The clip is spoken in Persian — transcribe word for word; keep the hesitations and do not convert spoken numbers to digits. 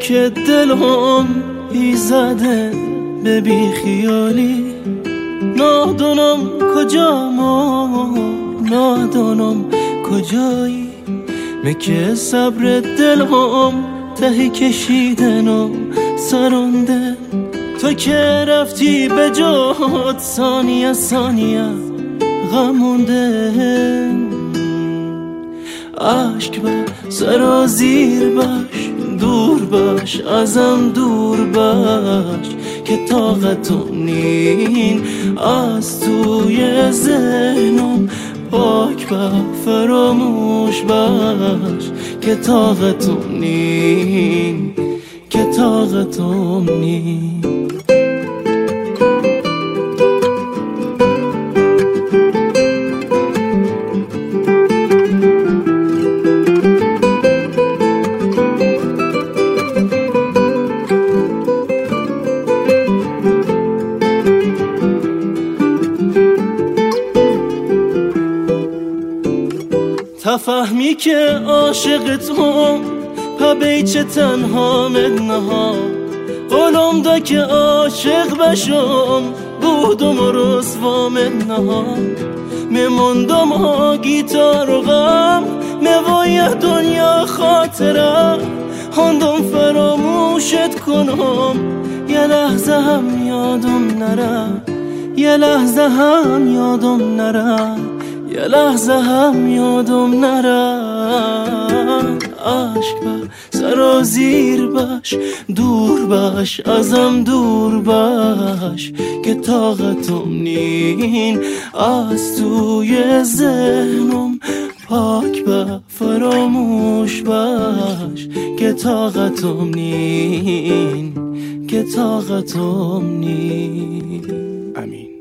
که دلم ایزده به بی خیالی. نادانم کجا ما نادانم کجایی، مکه صبر دلم تهی کشیدن و سرانده. تو که رفتی به جهات ثانیه ثانیه غمونده. عشق با سرازیر باش، دور باش ازم دور باش، که طاقتم نین از توی ذهنم. پاک با فراموش باش، که طاقتم نین که طاقتم نین. تفهمی که عاشق توم پا بیچه تنها مدنها. قولم دا که عاشق بشم بودم و رسوا مدنها. میموندم ها گیتار و غم، میوای دنیا خاطره. هندم فراموشت کنم، یه لحظه هم یادم نره، یه لحظه هم یادم نره، یه لحظه هم یادم نره. عشق با سرازیر باش، دور باش ازم دور باش، که طاقتم نین از توی ذهنم. پاک با فراموش باش، که طاقتم نین که طاقتم نین. امین.